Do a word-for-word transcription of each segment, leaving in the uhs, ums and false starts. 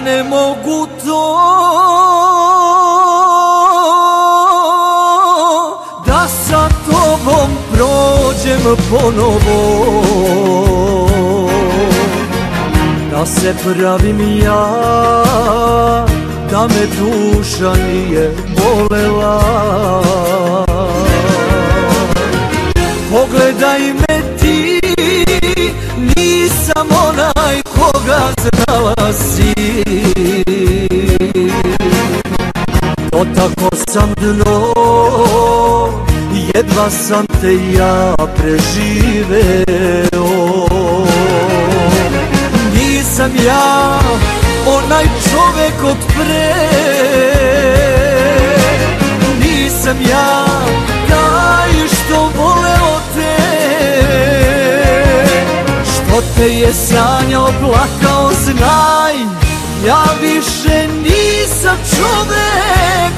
ne mogu to da sa tobom prođem ponovo, da se pravim ja, da me duša nije bolela. Pogledaj me ti, nisam onaj koga znala si. Dotakao sam dno, jedva sam te ja preživeo. Nisam ja onaj čovek od pre, nisam ja taj što voleo te, što te je sanjao, plakao, znaj, ja više nisam čovek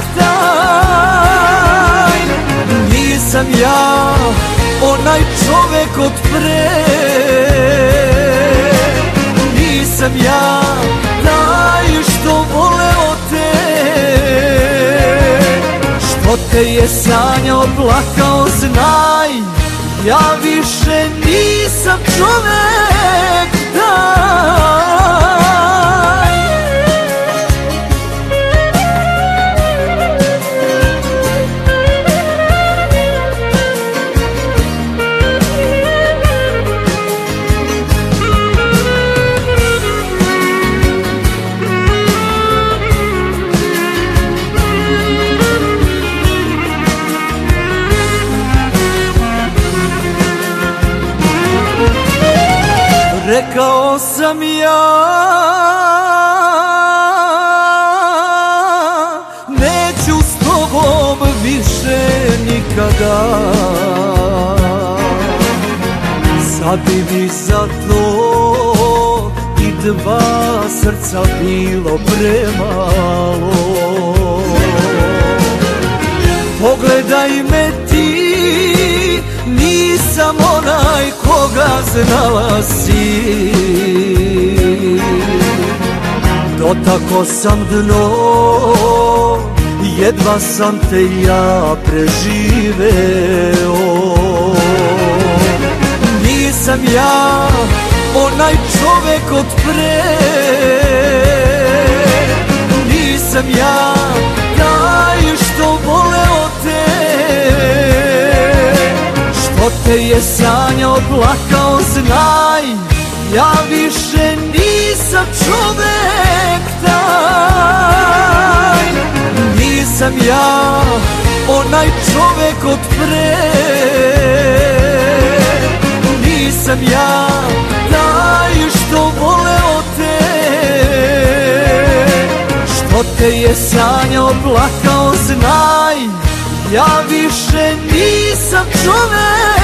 taj. Nisam ja onaj čovek od pre, nisam ja taj što voleo te, što te je sanjao, plakao, znaj, ja više nisam čovek taj. Rekao sam ja, neću s tobom više nikada. Sad bi mi za to i dva srca bilo premalo. Pogledaj me ti, nisam onaj koga znala si. Dotakao sam dno, jedva sam te ja preživeo. Nisam ja onaj čovek od pre, nisam ja taj što voleo te, što te je sanjao, plakao, znaj, ja više nisam čovek taj. Nisam ja onaj čovek od pre, nisam ja taj što voleo te, što te je sanjao, plakao, znaj, ja više nisam čovek.